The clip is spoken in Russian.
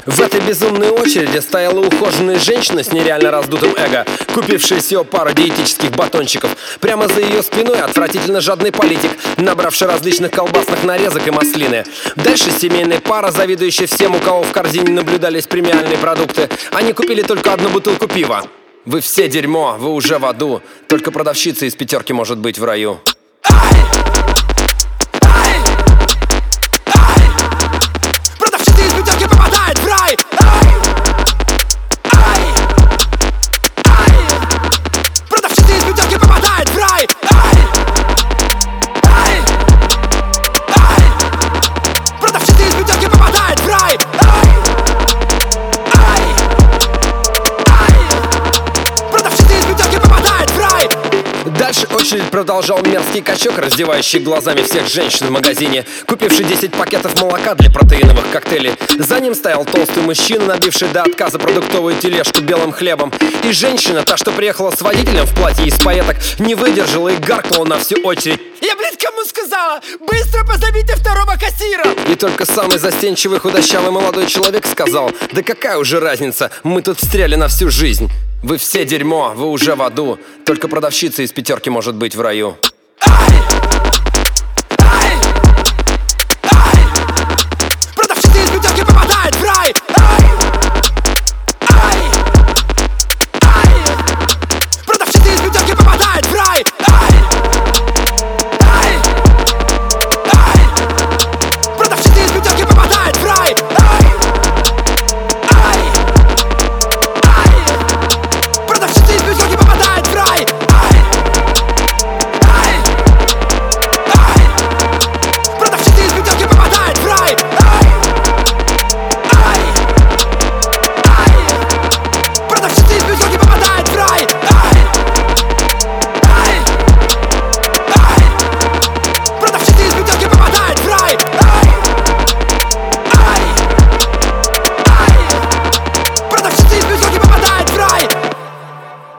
В этой безумной очереди стояла ухоженная женщина с нереально раздутым эго, купившая всего пару диетических батончиков. Прямо за ее спиной отвратительно жадный политик, набравший различных колбасных нарезок и маслины. Дальше семейная пара, завидующая всем, у кого в корзине наблюдались премиальные продукты. Они купили только одну бутылку пива. Вы все дерьмо, вы уже в аду. Только продавщица из пятерки может быть в раю. Продавщица из пятерки попадает в рай! Продавщица из пятерки попадает в рай! Продавщица из пятерки попадает в рай! Продавщица из пятерки попадает в рай! Дальше очередь продолжал мерзкий качок, раздевающий глазами всех женщин в магазине, купивший 10 пакетов молока для протеиновых коктейлей. За ним стоял толстый мужчина, набивший до отказа продуктовую тележку белым хлебом. И женщина, та, что приехала с водителем в платье из пайеток, не выдержала и гаркнула на всю очередь: Я, блин, кому сказала? Быстро позовите второго кассира! И только самый застенчивый худощавый молодой человек сказал: да какая уже разница, мы тут встряли на всю жизнь. Вы все дерьмо, вы уже в аду. Только продавщица из пятерки может быть в раю. Ай!